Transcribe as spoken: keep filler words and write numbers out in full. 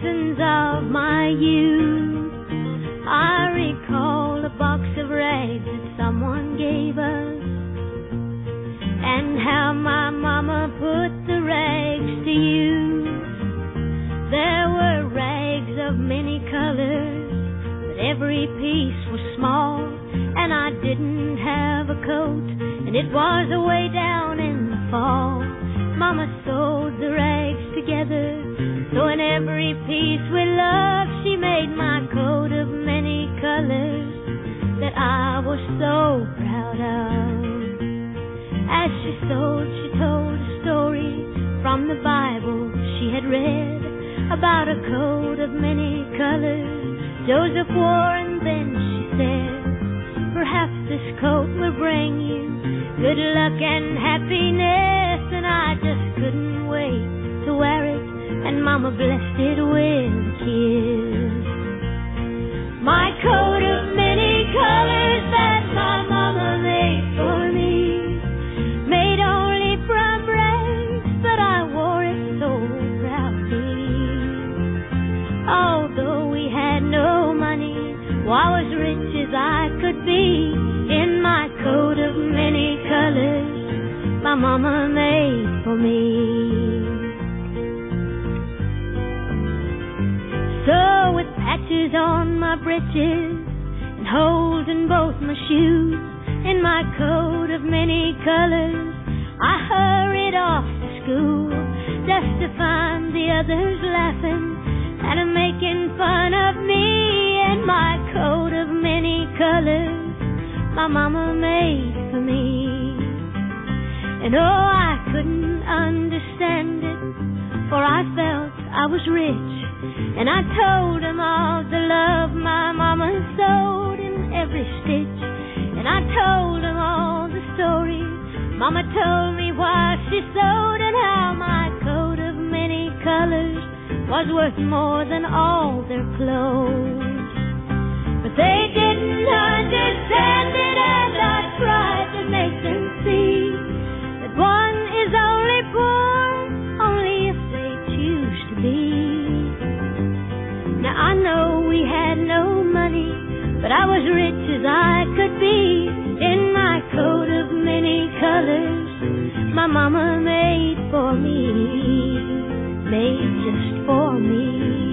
lessons of my youth. I recall a box of rags that someone gave us, and how my mama put the rags to use. There were rags of many colors, but every piece was small, and I didn't have a coat, and it was away down in the fall. Mama sewed the rags together, so in every piece with love she made my coat of many colors that I was so proud of. As she sewed, she told a story from the Bible she had read about a coat of many colors Joseph wore, and then she said, perhaps this coat will bring you good luck and happiness. And I just couldn't wait to wear it, and Mama blessed it with a kiss. My coat of many colors that my Mama made for me, made only from rags, but I wore it so proudly. Although we had no money, well, I was rich as I could be in my coat of many colors my Mama made for me. So with patches on my breeches and holes in both my shoes, in my coat of many colors I hurried off to school, just to find the others laughing and making fun of me and my coat of many colors my Mama made for me. And oh, I couldn't understand it, for I felt I was rich, and I told them all the love my Mama sewed in every stitch. And I told them all the stories Mama told me why she sewed, and how my coat of many colors was worth more than all their clothes. But they didn't understand it, and I tried to make them see that one is only poor only if they choose to be. Now I know we had no money, but I was rich as I could be in my coat of many colors my Mama made for me, made just for me.